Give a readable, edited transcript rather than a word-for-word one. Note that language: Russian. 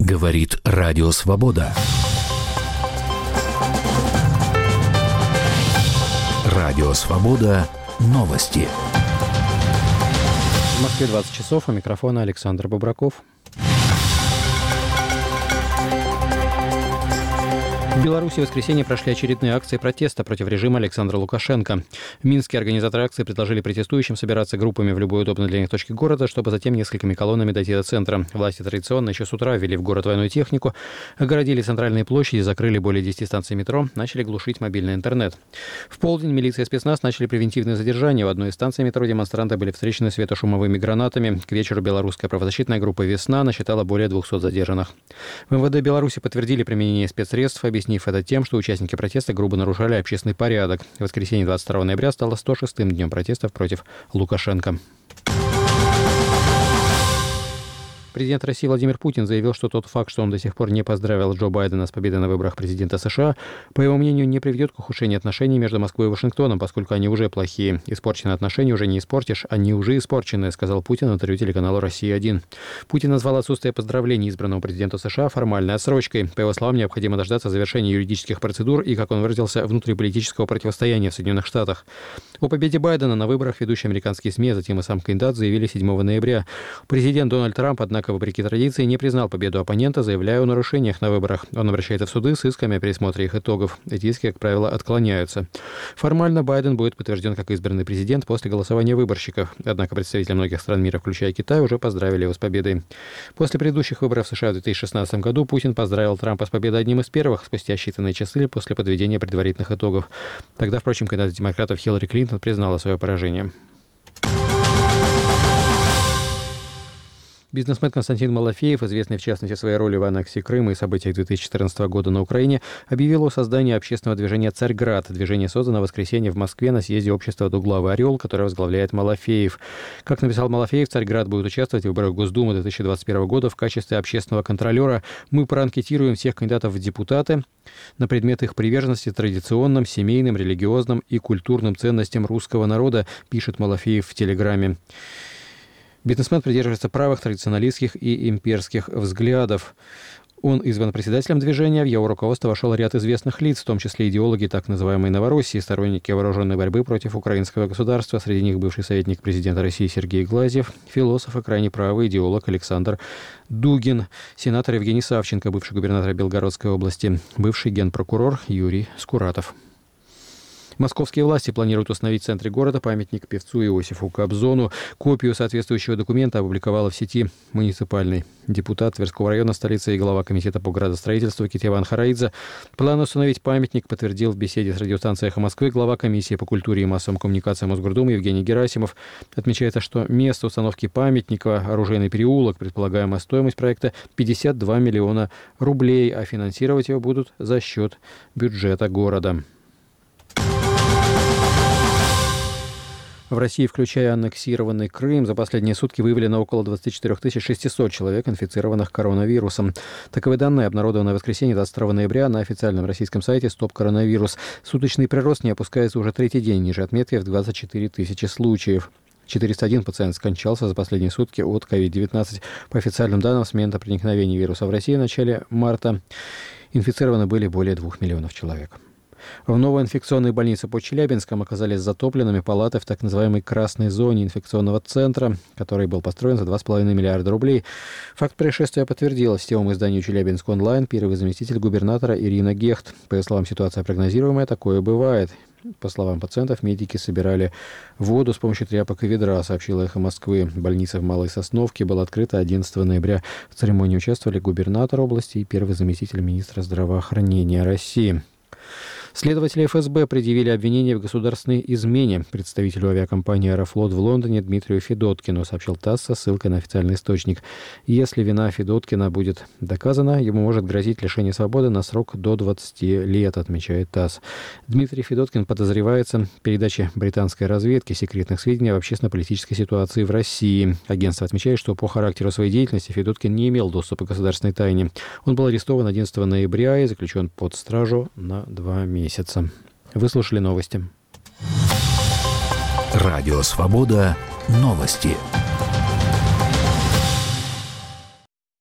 Говорит Радио Свобода. Радио Свобода. Новости. В Москве 20 часов. У микрофона Александр Бобраков. В Беларуси в воскресенье прошли очередные акции протеста против режима Александра Лукашенко. В Минске организаторы акции предложили протестующим собираться группами в любой удобной для них точке города, чтобы затем несколькими колоннами дойти до центра. Власти традиционно еще с утра ввели в город военную технику, огородили центральные площади, закрыли более 10 станций метро, начали глушить мобильный интернет. В полдень милиция и спецназ начали превентивное задержание. В одной из станций метро демонстранты были встречены светошумовыми гранатами. К вечеру белорусская правозащитная группа «Весна» насчитала более 200 задержанных. В МВД Беларуси подтвердили применение спецсредств, объяснив это тем, что участники протеста грубо нарушали общественный порядок. Воскресенье 22 ноября стало 106-м днем протестов против Лукашенко. Президент России Владимир Путин заявил, что тот факт, что он до сих пор не поздравил Джо Байдена с победой на выборах президента США, по его мнению, не приведет к ухудшению отношений между Москвой и Вашингтоном, поскольку они уже плохие. Испорченные отношения уже не испортишь, они уже испорчены, сказал Путин в интервью телеканалу «Россия-1». Путин назвал отсутствие поздравлений избранному президенту США формальной отсрочкой. По его словам, необходимо дождаться завершения юридических процедур и, как он выразился, внутриполитического противостояния в Соединенных Штатах. О победе Байдена на выборах ведущие американские СМИ, а затем и сам кандидат заявили 7 ноября. Президент Дональд Трамп, однако, вопреки традиции, не признал победу оппонента, заявляя о нарушениях на выборах. Он обращается в суды с исками о пересмотре их итогов. Эти иски, как правило, отклоняются. Формально Байден будет подтвержден как избранный президент после голосования выборщиков. Однако представители многих стран мира, включая Китай, уже поздравили его с победой. После предыдущих выборов в США в 2016 году Путин поздравил Трампа с победой одним из первых, спустя считанные часы после подведения предварительных итогов. Тогда, впрочем, кандидат демократов Хиллари Клинтон признала свое поражение. Бизнесмен Константин Малафеев, известный в частности своей роли в аннексии Крыма и событиях 2014 года на Украине, объявил о создании общественного движения «Царьград». Движение создано в воскресенье в Москве на съезде общества «Дуглавый орел», которое возглавляет Малафеев. Как написал Малафеев, «Царьград» будет участвовать в выборах Госдумы 2021 года в качестве общественного контролера. Мы проанкетируем всех кандидатов в депутаты на предмет их приверженности традиционным, семейным, религиозным и культурным ценностям русского народа, пишет Малафеев в Телеграме. Бизнесмен придерживается правых, традиционалистских и имперских взглядов. Он избран председателем движения, в его руководство вошел ряд известных лиц, в том числе идеологи так называемой Новороссии, сторонники вооруженной борьбы против украинского государства. Среди них бывший советник президента России Сергей Глазьев, философ и крайне правый идеолог Александр Дугин, сенатор Евгений Савченко, бывший губернатор Белгородской области, бывший генпрокурор Юрий Скуратов. Московские власти планируют установить в центре города памятник певцу Иосифу Кобзону. Копию соответствующего документа опубликовала в сети муниципальный депутат Тверского района столицы и глава комитета по градостроительству Китеван Хараидзе. План установить памятник подтвердил в беседе с радиостанцией «Эхо Москвы» глава комиссии по культуре и массовым коммуникациям Мосгордумы Евгений Герасимов. Отмечается, что место установки памятника – Оружейный переулок. Предполагаемая стоимость проекта – 52 миллиона рублей, а финансировать его будут за счет бюджета города. В России, включая аннексированный Крым, за последние сутки выявлено около 24 600 человек, инфицированных коронавирусом. Таковы данные, обнародованные в воскресенье 22 ноября на официальном российском сайте «Стоп коронавирус». Суточный прирост не опускается уже третий день, ниже отметки в 24 тысячи случаев. 401 пациент скончался за последние сутки от COVID-19. По официальным данным, с момента проникновения вируса в Россию в начале марта инфицированы были более 2 миллионов человек. В новой инфекционной больнице под Челябинском оказались затопленными палаты в так называемой красной зоне инфекционного центра, который был построен за 2,5 миллиарда рублей. Факт происшествия подтвердила сетевому изданию «Челябинск онлайн» первый заместитель губернатора Ирина Гехт. По ее словам, ситуация прогнозируемая, такое бывает. По словам пациентов, медики собирали воду с помощью тряпок и ведра, сообщила «Эхо Москвы». Больница в Малой Сосновке была открыта 11 ноября. В церемонии участвовали губернатор области и первый заместитель министра здравоохранения России. Следователи ФСБ предъявили обвинение в государственной измене представителю авиакомпании «Аэрофлот» в Лондоне Дмитрию Федоткину, сообщил ТАСС со ссылкой на официальный источник. Если вина Федоткина будет доказана, ему может грозить лишение свободы на срок до 20 лет, отмечает ТАСС. Дмитрий Федоткин подозревается в передаче британской разведки секретных сведений об общественно-политической ситуации в России. Агентство отмечает, что по характеру своей деятельности Федоткин не имел доступа к государственной тайне. Он был арестован 11 ноября и заключен под стражу на 2 месяца. Вы слушали новости. Радио «Свобода». Новости.